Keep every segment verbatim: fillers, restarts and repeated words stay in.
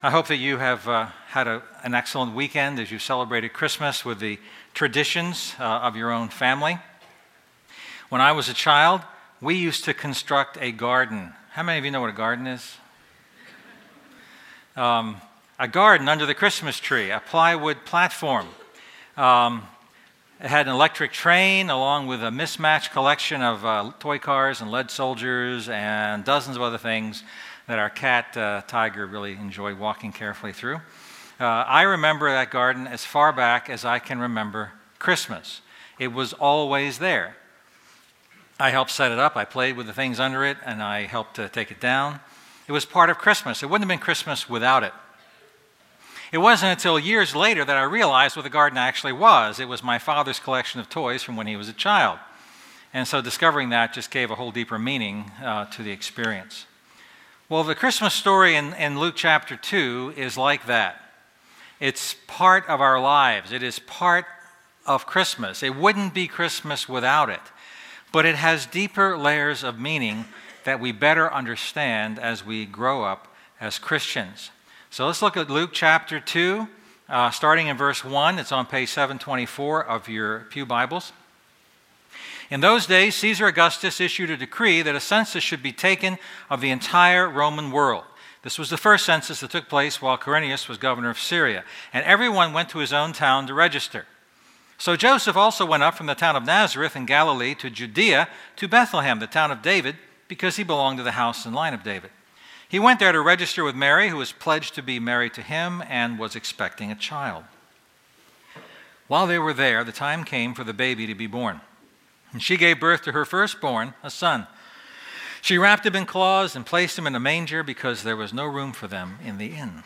I hope that you have uh, had a, an excellent weekend as you celebrated Christmas with the traditions uh, of your own family. When I was a child, we used to construct a garden. How many of you know what a garden is? Um, a garden under the Christmas tree, a plywood platform. Um, it had an electric train along with a mismatched collection of uh, toy cars and lead soldiers and dozens of other things that our cat, uh, Tiger, really enjoyed walking carefully through. Uh, I remember that garden as far back as I can remember Christmas. It was always there. I helped set it up, I played with the things under it, and I helped to take it down. It was part of Christmas. It wouldn't have been Christmas without it. It wasn't until years later that I realized what the garden actually was. It was my father's collection of toys from when he was a child. And so discovering that just gave a whole deeper meaning uh, to the experience. Well, the Christmas story in, in Luke chapter two is like that. It's part of our lives. It is part of Christmas. It wouldn't be Christmas without it. But it has deeper layers of meaning that we better understand as we grow up as Christians. So let's look at Luke chapter two, uh, starting in verse one. It's on page seven twenty-four of your Pew Bibles. In those days, Caesar Augustus issued a decree that a census should be taken of the entire Roman world. This was the first census that took place while Quirinius was governor of Syria, and everyone went to his own town to register. So Joseph also went up from the town of Nazareth in Galilee to Judea, to Bethlehem, the town of David, because he belonged to the house and line of David. He went there to register with Mary, who was pledged to be married to him and was expecting a child. While they were there, the time came for the baby to be born. And she gave birth to her firstborn, a son. She wrapped him in cloths and placed him in a manger because there was no room for them in the inn.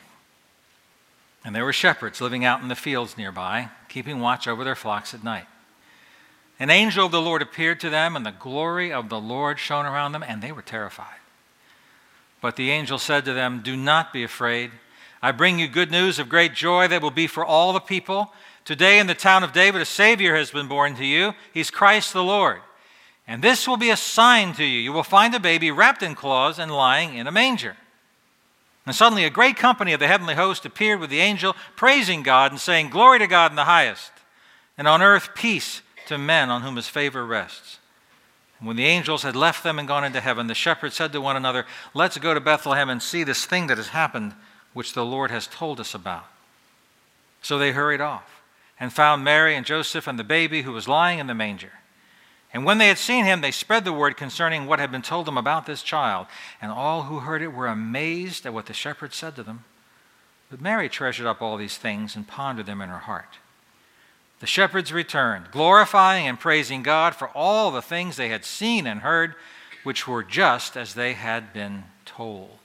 And there were shepherds living out in the fields nearby, keeping watch over their flocks at night. An angel of the Lord appeared to them, and the glory of the Lord shone around them, and they were terrified. But the angel said to them, "Do not be afraid. I bring you good news of great joy that will be for all the people. Today in the town of David, a Savior has been born to you. He's Christ the Lord. And this will be a sign to you. You will find a baby wrapped in cloths and lying in a manger." And suddenly a great company of the heavenly host appeared with the angel, praising God and saying, "Glory to God in the highest, and on earth peace to men on whom his favor rests." And when the angels had left them and gone into heaven, the shepherds said to one another, "Let's go to Bethlehem and see this thing that has happened, which the Lord has told us about." So they hurried off and found Mary and Joseph and the baby who was lying in the manger. And when they had seen him, they spread the word concerning what had been told them about this child. And all who heard it were amazed at what the shepherds said to them. But Mary treasured up all these things and pondered them in her heart. The shepherds returned, glorifying and praising God for all the things they had seen and heard, which were just as they had been told.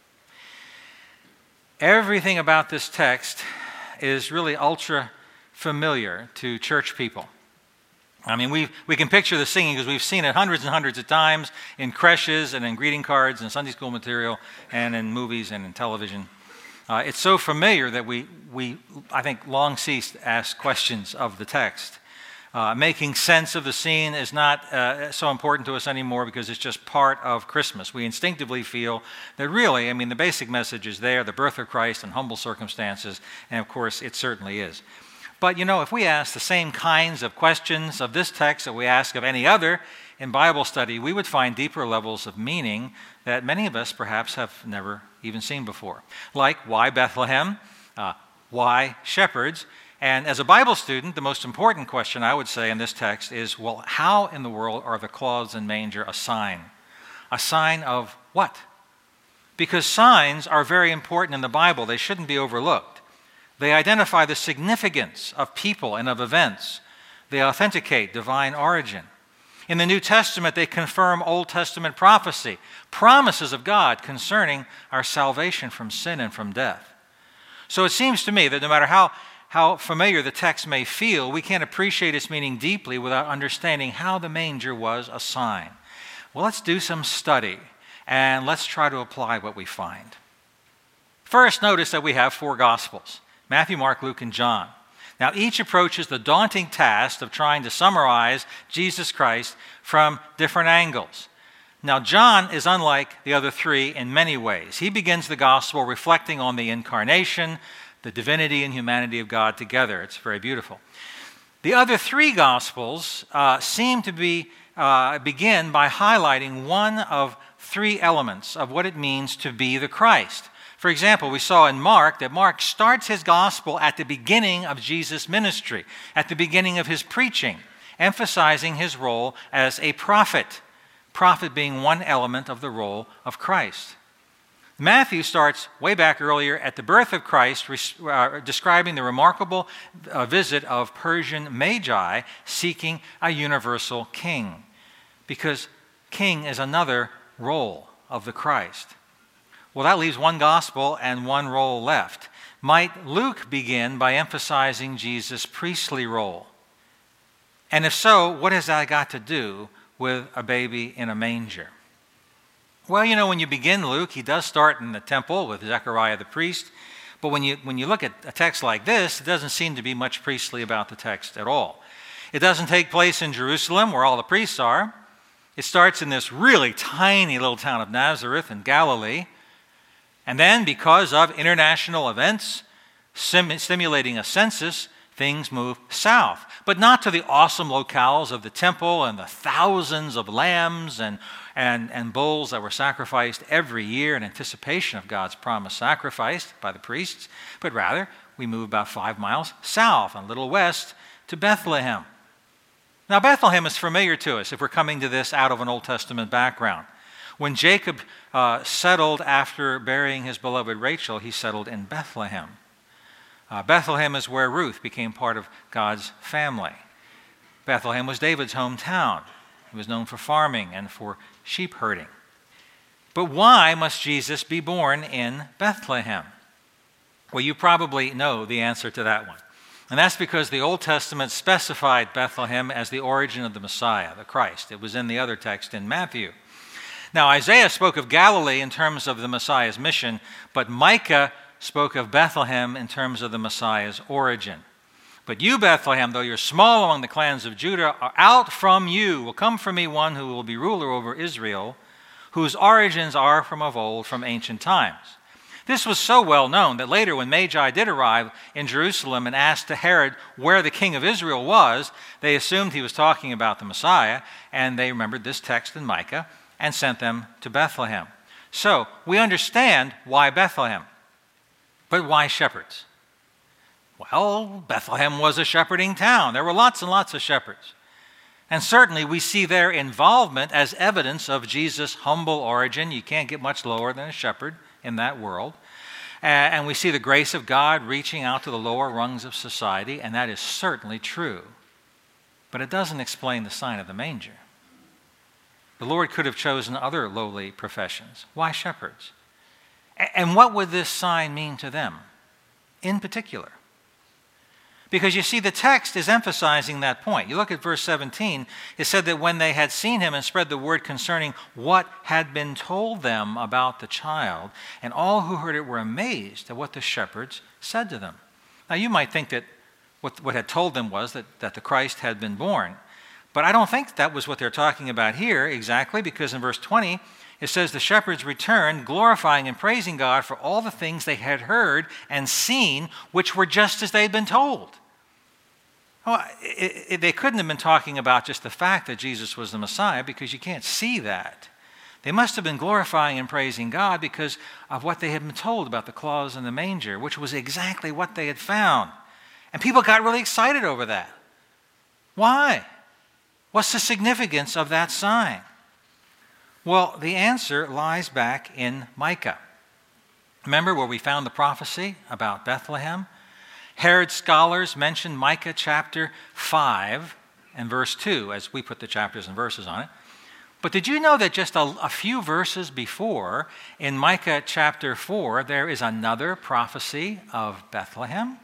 Everything about this text is really ultra familiar to church people. I mean, we we can picture the singing because we've seen it hundreds and hundreds of times in creches and in greeting cards and Sunday school material and in movies and in television. Uh, it's so familiar that we, we, I think, long ceased to ask questions of the text. Uh, making sense of the scene is not uh, so important to us anymore because it's just part of Christmas. We instinctively feel that really, I mean, the basic message is there, the birth of Christ in humble circumstances, and of course, it certainly is. But, you know, if we ask the same kinds of questions of this text that we ask of any other in Bible study, we would find deeper levels of meaning that many of us perhaps have never even seen before. Like, why Bethlehem? Uh, why shepherds? And as a Bible student, the most important question I would say in this text is, well, how in the world are the cloths and manger a sign? A sign of what? Because signs are very important in the Bible. They shouldn't be overlooked. They identify the significance of people and of events. They authenticate divine origin. In the New Testament, they confirm Old Testament prophecy, promises of God concerning our salvation from sin and from death. So it seems to me that no matter how, how familiar the text may feel, we can't appreciate its meaning deeply without understanding how the manger was a sign. Well, let's do some study, and let's try to apply what we find. First, notice that we have four Gospels: Matthew, Mark, Luke, and John. Now, each approaches the daunting task of trying to summarize Jesus Christ from different angles. Now, John is unlike the other three in many ways. He begins the gospel reflecting on the incarnation, the divinity and humanity of God together. It's very beautiful. The other three gospels uh, seem to be uh, begin by highlighting one of three elements of what it means to be the Christ. For example, we saw in Mark that Mark starts his gospel at the beginning of Jesus' ministry, at the beginning of his preaching, emphasizing his role as a prophet. Prophet being one element of the role of Christ. Matthew starts way back earlier at the birth of Christ, uh, describing the remarkable uh, visit of Persian magi seeking a universal king, because king is another role of the Christ. Well, that leaves one gospel and one role left. Might Luke begin by emphasizing Jesus' priestly role? And if so, what has that got to do with a baby in a manger? Well, you know, when you begin Luke, he does start in the temple with Zechariah the priest. But when you when you look at a text like this, it doesn't seem to be much priestly about the text at all. It doesn't take place in Jerusalem, where all the priests are. It starts in this really tiny little town of Nazareth in Galilee. And then, because of international events sim- stimulating a census, things move south, but not to the awesome locales of the temple and the thousands of lambs and, and, and bulls that were sacrificed every year in anticipation of God's promised sacrifice by the priests, but rather we move about five miles south and a little west to Bethlehem. Now, Bethlehem is familiar to us if we're coming to this out of an Old Testament background. When Jacob uh, settled after burying his beloved Rachel, he settled in Bethlehem. Uh, Bethlehem is where Ruth became part of God's family. Bethlehem was David's hometown. He was known for farming and for sheep herding. But why must Jesus be born in Bethlehem? Well, you probably know the answer to that one. And that's because the Old Testament specified Bethlehem as the origin of the Messiah, the Christ. It was in the other text in Matthew. Now, Isaiah spoke of Galilee in terms of the Messiah's mission, but Micah spoke of Bethlehem in terms of the Messiah's origin. But you, Bethlehem, though you're small among the clans of Judah, out from you will come from me one who will be ruler over Israel, whose origins are from of old, from ancient times. This was so well known that later when Magi did arrive in Jerusalem and asked Herod where the king of Israel was, they assumed he was talking about the Messiah, and they remembered this text in Micah and sent them to Bethlehem. So we understand why Bethlehem. But why shepherds? Well, Bethlehem was a shepherding town. There were lots and lots of shepherds. And certainly we see their involvement as evidence of Jesus' humble origin. You can't get much lower than a shepherd in that world. And we see the grace of God reaching out to the lower rungs of society, and that is certainly true. But it doesn't explain the sign of the manger. The Lord could have chosen other lowly professions. Why shepherds? And what would this sign mean to them in particular? Because you see, the text is emphasizing that point. You look at verse seventeen, it said that when they had seen him and spread the word concerning what had been told them about the child, and all who heard it were amazed at what the shepherds said to them. Now you might think that what, what had told them was that, that the Christ had been born. But I don't think that was what they're talking about here exactly, because in verse twenty, it says the shepherds returned, glorifying and praising God for all the things they had heard and seen, which were just as they had been told. Well, it, it, they couldn't have been talking about just the fact that Jesus was the Messiah, because you can't see that. They must have been glorifying and praising God because of what they had been told about the claws in the manger, which was exactly what they had found. And people got really excited over that. Why? What's the significance of that sign? Well, the answer lies back in Micah. Remember where we found the prophecy about Bethlehem? Herod's scholars mentioned Micah chapter five and verse two, as we put the chapters and verses on it. But did you know that just a, a few verses before, in Micah chapter four, there is another prophecy of Bethlehem?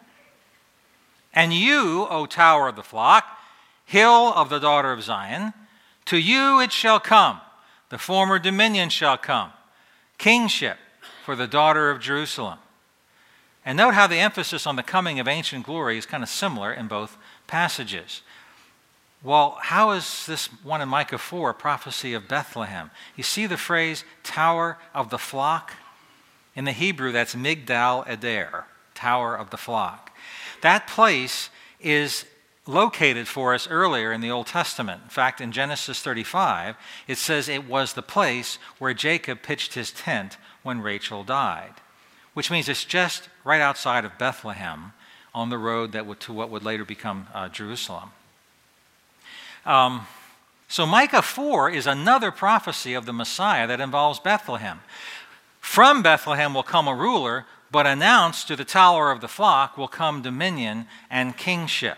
And you, O tower of the flock, hill of the daughter of Zion, to you it shall come. The former dominion shall come, kingship for the daughter of Jerusalem. And note how the emphasis on the coming of ancient glory is kind of similar in both passages. Well, how is this one in Micah four a prophecy of Bethlehem? You see the phrase Tower of the Flock? In the Hebrew, that's Migdal Eder, Tower of the Flock. That place is located for us earlier in the Old Testament. In fact, in Genesis thirty-five, it says it was the place where Jacob pitched his tent when Rachel died, which means it's just right outside of Bethlehem on the road that would, to what would later become uh, Jerusalem. Um, so Micah four is another prophecy of the Messiah that involves Bethlehem. From Bethlehem will come a ruler, but announced to the Tower of the Flock will come dominion and kingship.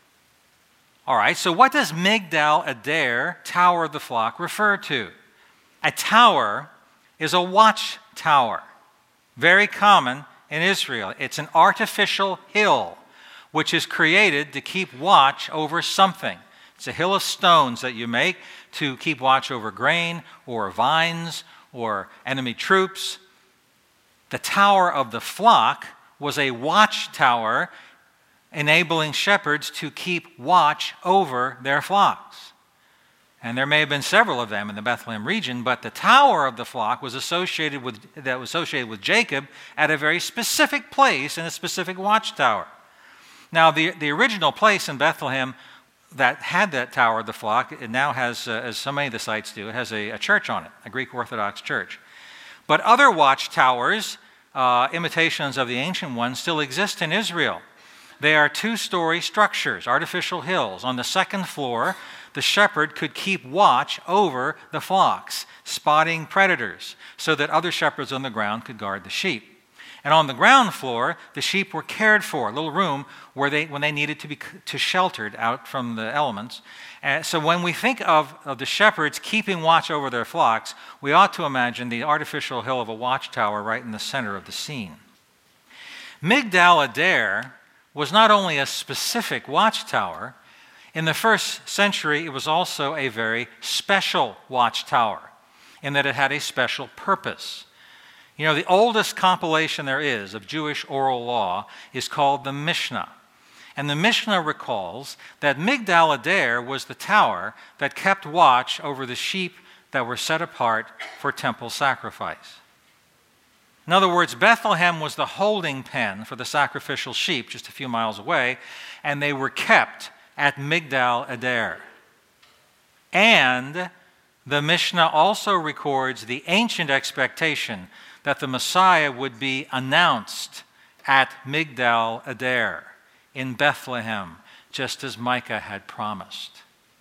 All right, so what does Migdal Eder, Tower of the Flock, refer to? A tower is a watchtower, very common in Israel. It's an artificial hill which is created to keep watch over something. It's a hill of stones that you make to keep watch over grain or vines or enemy troops. The Tower of the Flock was a watchtower enabling shepherds to keep watch over their flocks. And there may have been several of them in the Bethlehem region, but the Tower of the Flock was associated with, that was associated with Jacob at a very specific place in a specific watchtower. Now, the, the original place in Bethlehem that had that Tower of the Flock, it now has, uh, as so many of the sites do, it has a, a church on it, a Greek Orthodox church. But other watchtowers, uh, imitations of the ancient ones, still exist in Israel. They are two-story structures, artificial hills. On the second floor, the shepherd could keep watch over the flocks, spotting predators, so that other shepherds on the ground could guard the sheep. And on the ground floor, the sheep were cared for, a little room where they, when they needed to be to sheltered out from the elements. And so when we think of, of the shepherds keeping watch over their flocks, we ought to imagine the artificial hill of a watchtower right in the center of the scene. Migdal Eder was not only a specific watchtower. In the first century, it was also a very special watchtower in that it had a special purpose. You know, the oldest compilation there is of Jewish oral law is called the Mishnah. And the Mishnah recalls that Migdal Eder was the tower that kept watch over the sheep that were set apart for temple sacrifice. In other words, Bethlehem was the holding pen for the sacrificial sheep just a few miles away, and they were kept at Migdal Eder. And the Mishnah also records the ancient expectation that the Messiah would be announced at Migdal Eder in Bethlehem, just as Micah had promised.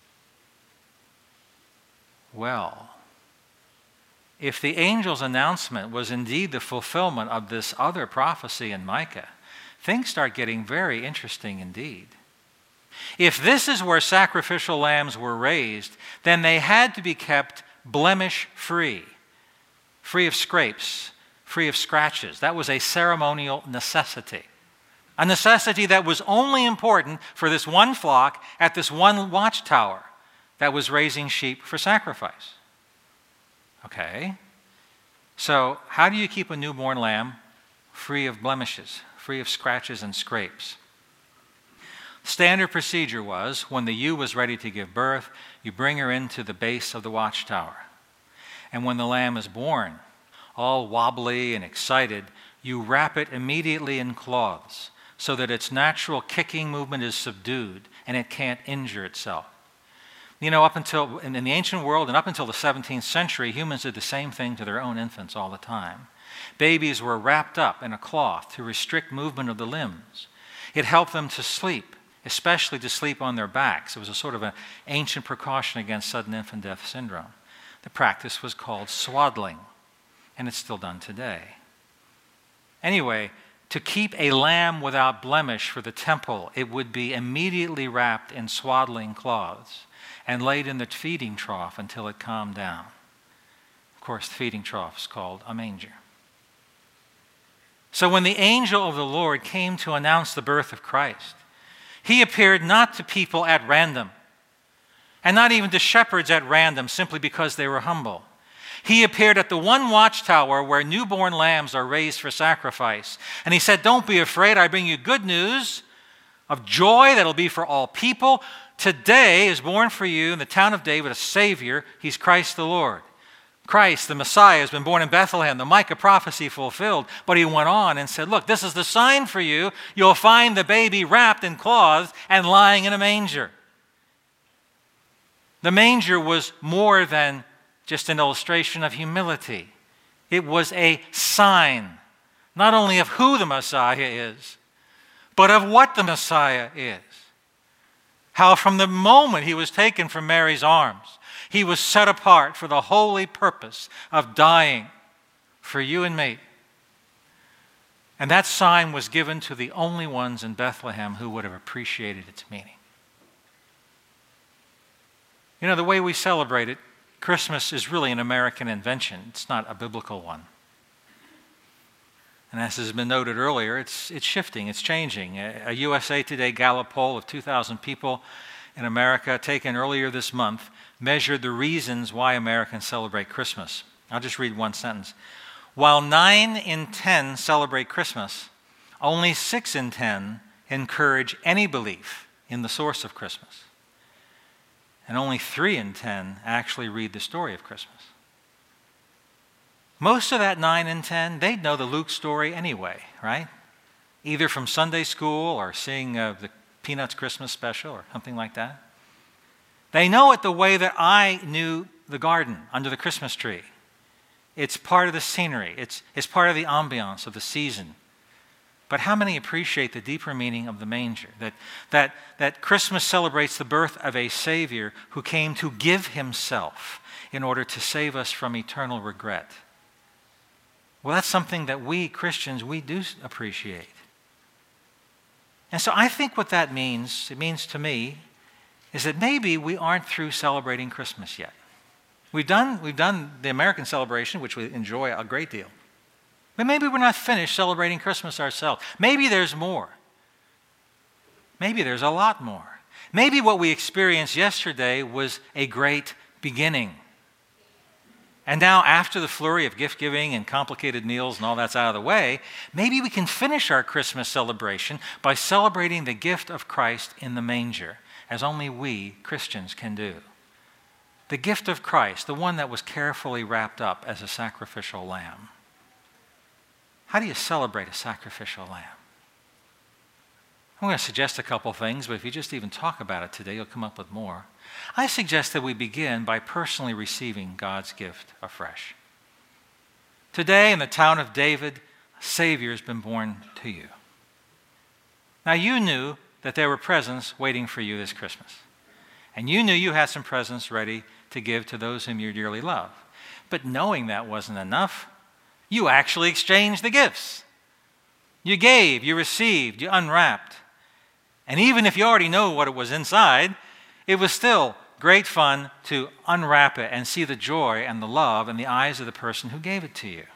Well, if the angel's announcement was indeed the fulfillment of this other prophecy in Micah, things start getting very interesting indeed. If this is where sacrificial lambs were raised, then they had to be kept blemish-free, free of scrapes, free of scratches. That was a ceremonial necessity. A necessity that was only important for this one flock at this one watchtower that was raising sheep for sacrifice. Okay, so how do you keep a newborn lamb free of blemishes, free of scratches and scrapes? Standard procedure was, when the ewe was ready to give birth, you bring her into the base of the watchtower. And when the lamb is born, all wobbly and excited, you wrap it immediately in cloths so that its natural kicking movement is subdued and it can't injure itself. You know, up until, in the ancient world and up until the seventeenth century, humans did the same thing to their own infants all the time. Babies were wrapped up in a cloth to restrict movement of the limbs. It helped them to sleep, especially to sleep on their backs. It was a sort of an ancient precaution against sudden infant death syndrome. The practice was called swaddling, and it's still done today. Anyway, to keep a lamb without blemish for the temple, it would be immediately wrapped in swaddling cloths and laid in the feeding trough until it calmed down. Of course, the feeding trough is called a manger. So when the angel of the Lord came to announce the birth of Christ, he appeared not to people at random, and not even to shepherds at random simply because they were humble. He appeared at the one watchtower where newborn lambs are raised for sacrifice. And he said, "Don't be afraid, I bring you good news of joy that'll be for all people. today is born for you in the town of David a Savior. He's Christ the Lord. Christ, the Messiah, has been born in Bethlehem, the Micah prophecy fulfilled. But he went on and said, look, this is the sign for you. You'll find the baby wrapped in cloths and lying in a manger. The manger was more than just an illustration of humility. It was a sign, not only of who the Messiah is, but of what the Messiah is. How from the moment he was taken from Mary's arms, he was set apart for the holy purpose of dying for you and me. And that sign was given to the only ones in Bethlehem who would have appreciated its meaning. You know, the way we celebrate it, Christmas is really an American invention. It's not a biblical one. And as has been noted earlier, it's, it's shifting, it's changing. A, a U S A Today Gallup poll of two thousand people in America taken earlier this month measured the reasons why Americans celebrate Christmas. I'll just read one sentence. While nine in ten celebrate Christmas, only six in ten encourage any belief in the source of Christmas. And only three in ten actually read the story of Christmas. Most of that nine in ten, they'd know the Luke story anyway, right? Either from Sunday school or seeing uh, the Peanuts Christmas special or something like that. They know it the way that I knew the garden under the Christmas tree. It's part of the scenery. It's, it's part of the ambiance of the season. But how many appreciate the deeper meaning of the manger? That, that, that Christmas celebrates the birth of a Savior who came to give himself in order to save us from eternal regret. Well, that's something that we Christians, we do appreciate. And so I think what that means, it means to me, is that maybe we aren't through celebrating Christmas yet. We've done, we've done the American celebration, which we enjoy a great deal. But maybe we're not finished celebrating Christmas ourselves. Maybe there's more. Maybe there's a lot more. Maybe what we experienced yesterday was a great beginning. And now, after the flurry of gift-giving and complicated meals and all that's out of the way, maybe we can finish our Christmas celebration by celebrating the gift of Christ in the manger, as only we Christians can do. The gift of Christ, the one that was carefully wrapped up as a sacrificial lamb. How do you celebrate a sacrificial lamb? I'm going to suggest a couple things, but if you just even talk about it today, you'll come up with more. I suggest that we begin by personally receiving God's gift afresh. Today, in the town of David, a Savior has been born to you. Now, you knew that there were presents waiting for you this Christmas. And you knew you had some presents ready to give to those whom you dearly love. But knowing that wasn't enough, you actually exchanged the gifts. You gave, you received, you unwrapped. And even if you already know what it was inside, it was still great fun to unwrap it and see the joy and the love in the eyes of the person who gave it to you.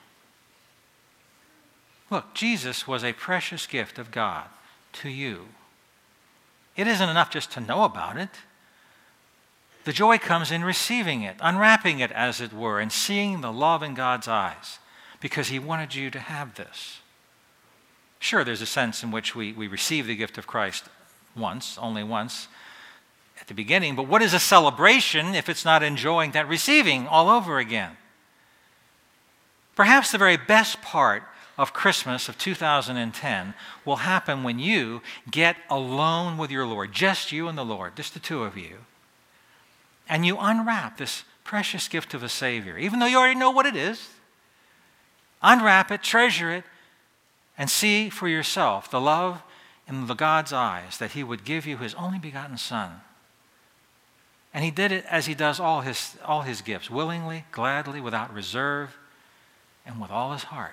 Look, Jesus was a precious gift of God to you. It isn't enough just to know about it. The joy comes in receiving it, unwrapping it, as it were, and seeing the love in God's eyes, because he wanted you to have this. Sure, there's a sense in which we, we receive the gift of Christ once, only once, at the beginning. But what is a celebration if it's not enjoying that receiving all over again? Perhaps the very best part of Christmas of two thousand ten will happen when you get alone with your Lord, just you and the Lord, just the two of you, and you unwrap this precious gift of a Savior, even though you already know what it is. Unwrap it, treasure it, and see for yourself the love in the God's eyes that he would give you his only begotten Son. And he did it as he does all his, all his gifts, willingly, gladly, without reserve, and with all his heart.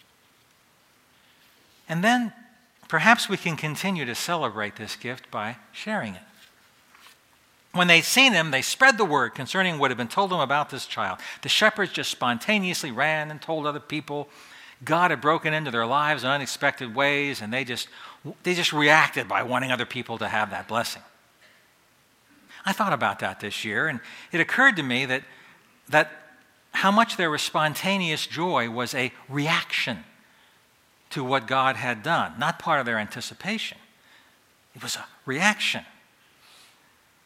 And then perhaps we can continue to celebrate this gift by sharing it. When they'd seen him, they spread the word concerning what had been told them about this child. The shepherds just spontaneously ran and told other people. God had broken into their lives in unexpected ways, and they just, they just reacted by wanting other people to have that blessing. I thought about that this year, and it occurred to me that, that how much their spontaneous joy was a reaction to what God had done, not part of their anticipation. It was a reaction.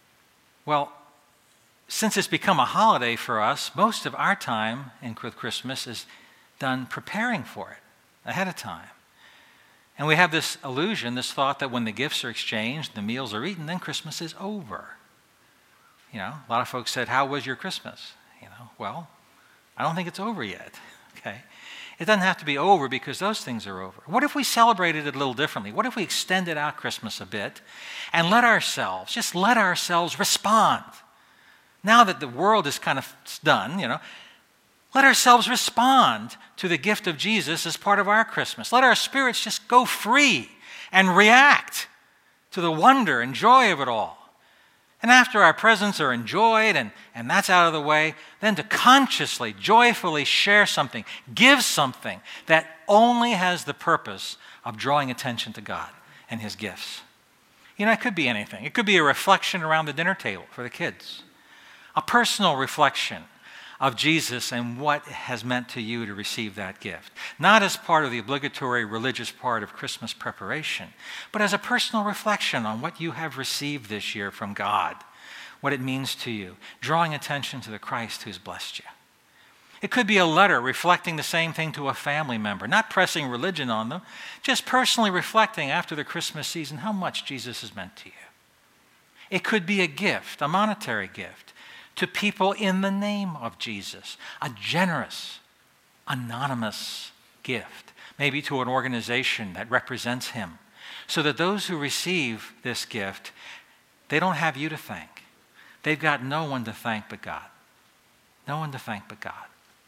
Well, since it's become a holiday for us, most of our time in with Christmas is done preparing for it ahead of time. And we have this illusion, this thought that when the gifts are exchanged, the meals are eaten, then Christmas is over. You know, a lot of folks said, "How was your Christmas?" You know, well, I don't think it's over yet, okay? It doesn't have to be over because those things are over. What if we celebrated it a little differently? What if we extended out Christmas a bit and let ourselves, just let ourselves respond? Now that the world is kind of done, you know, let ourselves respond to the gift of Jesus as part of our Christmas. Let our spirits just go free and react to the wonder and joy of it all. And after our presents are enjoyed and, and that's out of the way, then to consciously, joyfully share something, give something that only has the purpose of drawing attention to God and His gifts. You know, it could be anything. It could be a reflection around the dinner table for the kids, a personal reflection of Jesus and what it has meant to you to receive that gift. Not as part of the obligatory religious part of Christmas preparation, but as a personal reflection on what you have received this year from God, what it means to you, drawing attention to the Christ who's blessed you. It could be a letter reflecting the same thing to a family member, not pressing religion on them, just personally reflecting after the Christmas season how much Jesus has meant to you. It could be a gift, a monetary gift, to people in the name of Jesus, a generous, anonymous gift, maybe to an organization that represents Him, so that those who receive this gift, they don't have you to thank. They've got no one to thank but God. No one to thank but God.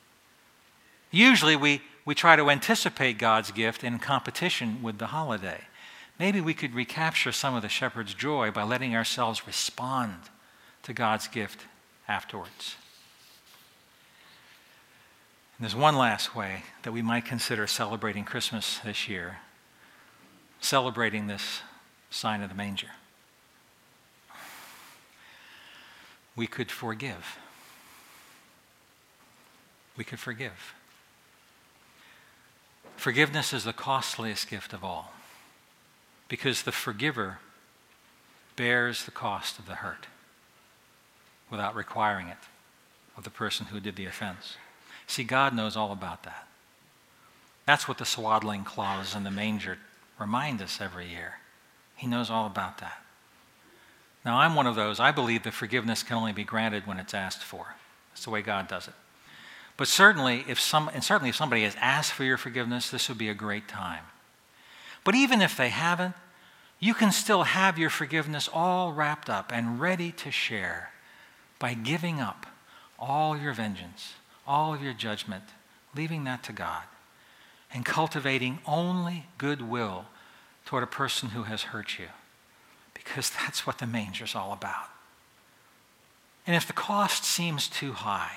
Usually we, we try to anticipate God's gift in competition with the holiday. Maybe we could recapture some of the shepherd's joy by letting ourselves respond to God's gift afterwards. And there's one last way that we might consider celebrating Christmas this year, celebrating this sign of the manger. We could forgive. We could forgive. Forgiveness is the costliest gift of all, because the forgiver bears the cost of the hurt without requiring it of the person who did the offense. See, God knows all about that. That's what the swaddling cloths and the manger remind us every year. He knows all about that. Now, I'm one of those. I believe that forgiveness can only be granted when it's asked for. That's the way God does it. But certainly, if some, and certainly if somebody has asked for your forgiveness, this would be a great time. But even if they haven't, you can still have your forgiveness all wrapped up and ready to share by giving up all your vengeance, all of your judgment, leaving that to God, and cultivating only goodwill toward a person who has hurt you, because that's what the manger's all about. And if the cost seems too high,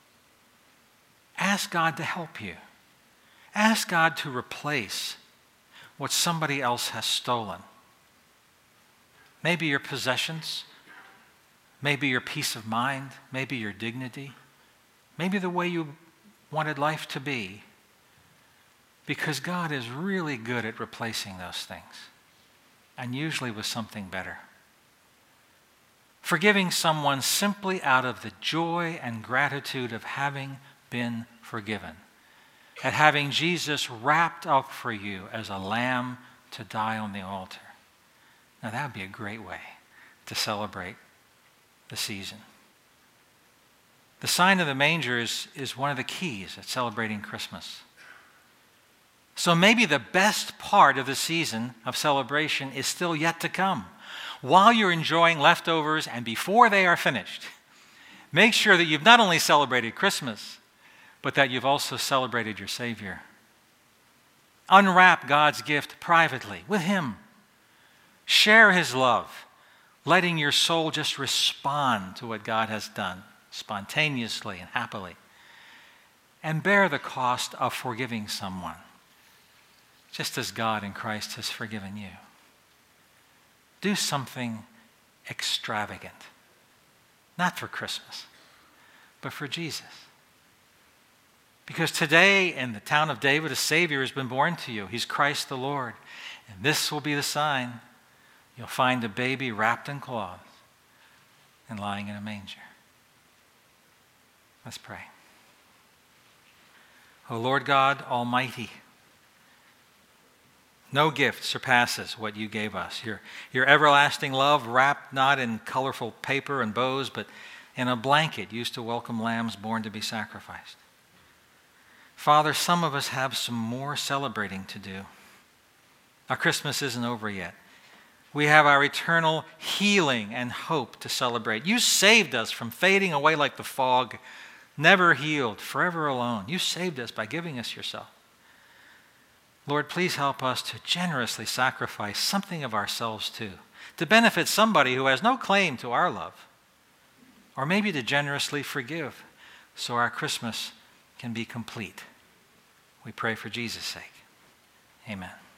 ask God to help you. Ask God to replace what somebody else has stolen. Maybe your possessions, maybe your peace of mind, maybe your dignity, maybe the way you wanted life to be, because God is really good at replacing those things, and usually with something better. Forgiving someone simply out of the joy and gratitude of having been forgiven, at having Jesus wrapped up for you as a lamb to die on the altar. Now that would be a great way to celebrate the season. The sign of the manger is, is one of the keys at celebrating Christmas. So maybe the best part of the season of celebration is still yet to come. While you're enjoying leftovers and before they are finished, make sure that you've not only celebrated Christmas, but that you've also celebrated your Savior. Unwrap God's gift privately with Him. Share His love, letting your soul just respond to what God has done spontaneously and happily. And bear the cost of forgiving someone, just as God in Christ has forgiven you. Do something extravagant, not for Christmas, but for Jesus. Because today in the town of David, a Savior has been born to you. He's Christ the Lord. And this will be the sign. You'll find a baby wrapped in cloths and lying in a manger. Let's pray. O Lord God Almighty, no gift surpasses what you gave us. Your, your everlasting love wrapped not in colorful paper and bows, but in a blanket used to welcome lambs born to be sacrificed. Father, some of us have some more celebrating to do. Our Christmas isn't over yet. We have our eternal healing and hope to celebrate. You saved us from fading away like the fog, never healed, forever alone. You saved us by giving us yourself. Lord, please help us to generously sacrifice something of ourselves too, to benefit somebody who has no claim to our love, or maybe to generously forgive so our Christmas can be complete. We pray for Jesus' sake. Amen.